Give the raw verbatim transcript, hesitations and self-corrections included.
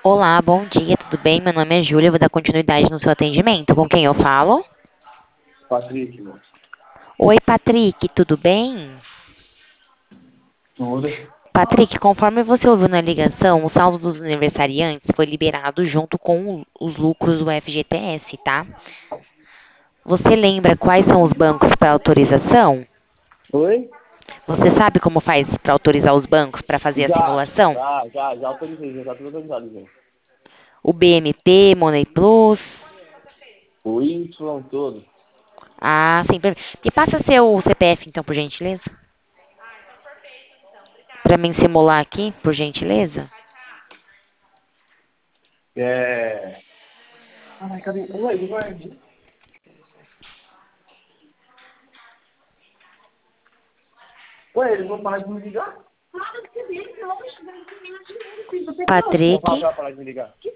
Olá, bom dia, tudo bem? Meu nome é Júlia, eu vou dar continuidade no seu atendimento. Com quem eu falo? Patrick, mano. Oi, Patrick, tudo bem? Tudo. Patrick, conforme você ouviu na ligação, o saldo dos aniversariantes foi liberado junto com o- os lucros do F G T S, tá? Você lembra quais são os bancos para autorização? Oi? Você sabe como faz para autorizar os bancos para fazer a Já, simulação? já, já, já autorizei, já tá tudo autorizado, já. O B M P, Money Plus. O Y todo. Ah, sim. per- Me passa seu C P F, então, por gentileza? Para mim simular aqui, por gentileza? É... Ai, cadê? Ué, guarde. Ué, eles vão parar de me ligar? Vão Patrick. falar pra parar de me ligar.